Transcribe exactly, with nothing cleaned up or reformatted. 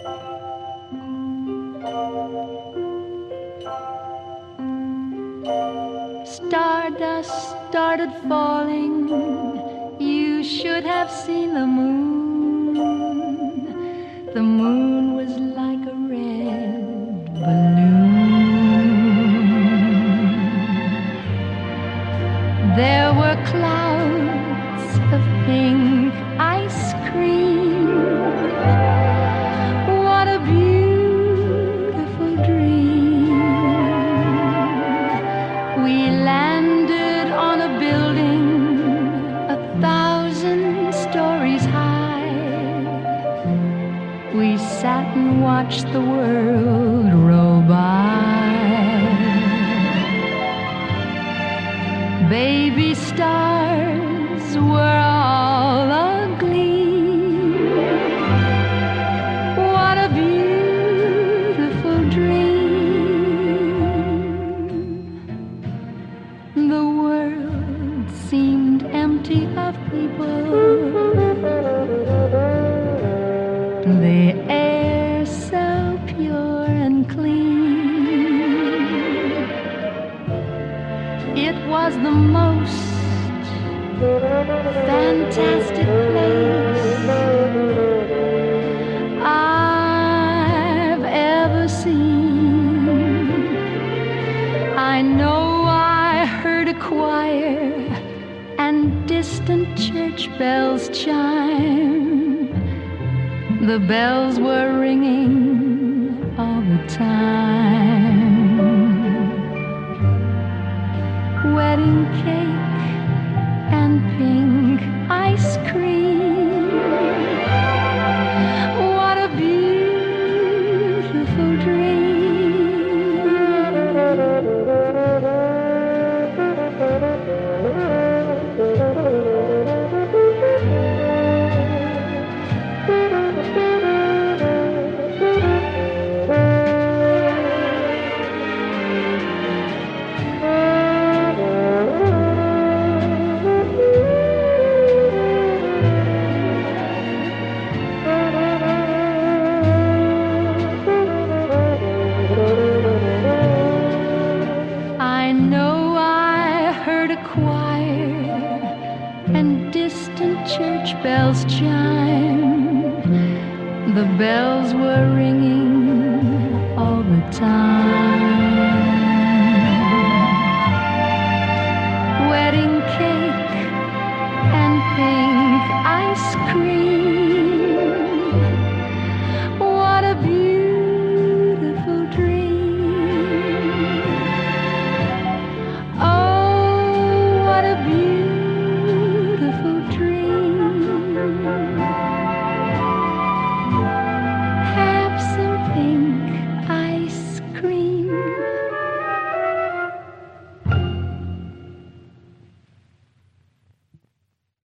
Stardust started falling. You should have seen the moon. The moon was like a red balloon. There were clouds of pink ice cream. What a beautiful dream. We landed on a building a thousand stories high. We sat and watched the world roll by. Baby stars were all agleam. What a beautiful dream. The world seemed empty of people. The air so pure and clean. It was the most fantastic place I've ever seen. I know I heard a choir and distant church bells chime. The bells were ringing all the time. Wedding cake and pink ice cream. What a beautiful dream. I know I heard a choir and distant church bells chime. The bells were ringing all the time.